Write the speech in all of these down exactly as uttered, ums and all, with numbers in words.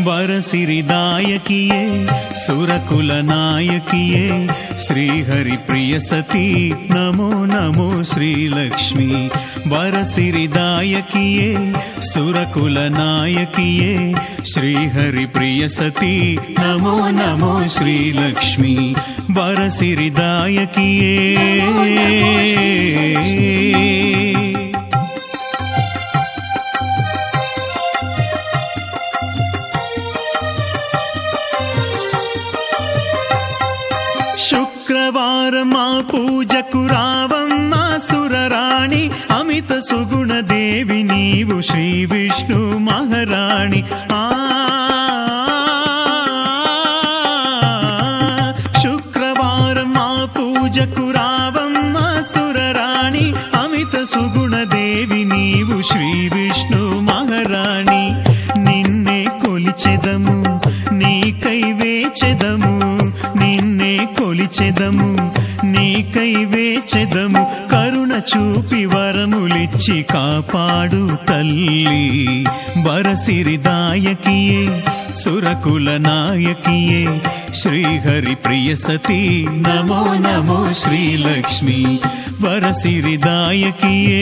వరసిరిదాయకియే సురకుల నాయకియే శ్రీహరి ప్రియ సతీ నమో నమో శ్రీలక్ష్మి వరసిరిదాయకియే సురకుల నాయకియే శ్రీహరి ప్రియ సతీ నమో నమో శ్రీలక్ష్మి వరసిరిదాయకియే శుక్రవారమా పూజకు రావమ్మా సురరాణి అమిత సుగుణ దేవి నీవు శ్రీ విష్ణు మహారాణి ఆ శుక్రవారమా పూజకు రావమ్మా సురరాణి అమిత సుగుణ దేవి నీవు శ్రీ విష్ణు మహారాణి నిన్నే కొలిచెదము నీకై వేచెదము నిన్నే కొలిచెదము నీకై వేచెదము కరుణ చూపి వరములిచ్చి కాపాడు తల్లి వరసిరిదాయకియే సురకుల నాయకియే శ్రీహరి ప్రియ సతీ నమో నమో శ్రీలక్ష్మి వరసిరిదాయకియే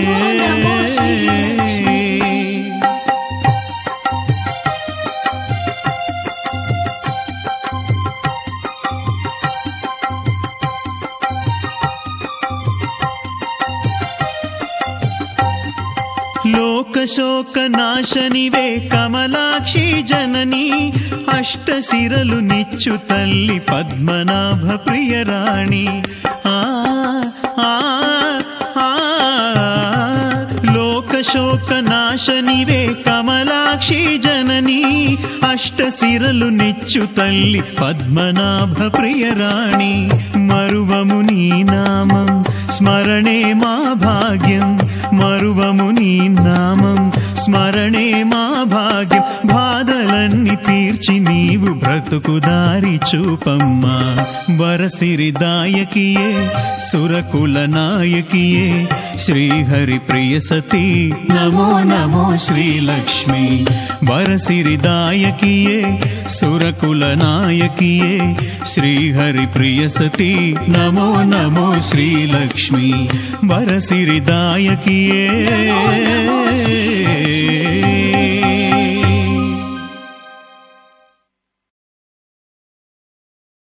లోకశోక నాశనివే కమలాక్షి జనని అష్టశిరలు నిచ్చు తల్లి పద్మనాభ ప్రియరాణి ఆ ఆ ఆ లోకశోక నాశనివే కమలాక్షి జనని అష్టశిరలు నిచ్చు తల్లి పద్మనాభ ప్రియరాణి మరువము నీ నామం స్మరణే మా భాగ్యం మరువము నీ నామం స్మరణే మా భాగ్యం బాధలన్నీ తీర్చి నీవు బ్రతుకు దారి చూపమ్మా వరసిరిదాయకియే సురకుల నాయకియే శ్రీహరి ప్రియ సతీ నమో నమో శ్రీలక్ష్మి వరసిరిదాయకియే సురకుల నాయకియే శ్రీహరి ప్రియ సతీ నమో నమో శ్రీలక్ష్మి వరసిరిదాయకియే